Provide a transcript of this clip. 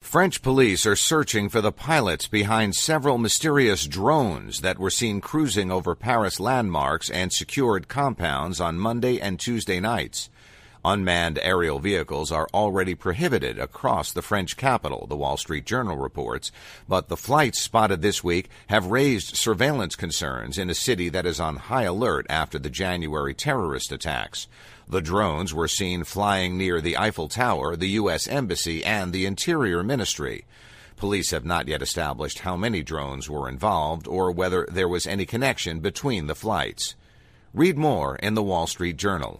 French police are searching for the pilots behind several mysterious drones that were seen cruising over Paris landmarks and secured compounds on Monday and Tuesday nights. Unmanned aerial vehicles are already prohibited across the French capital, the Wall Street Journal reports, but the flights spotted this week have raised surveillance concerns in a city that is on high alert after the January terrorist attacks. The drones were seen flying near the Eiffel Tower, the U.S. Embassy, and the Interior Ministry. Police have not yet established how many drones were involved or whether there was any connection between the flights. Read more in the Wall Street Journal.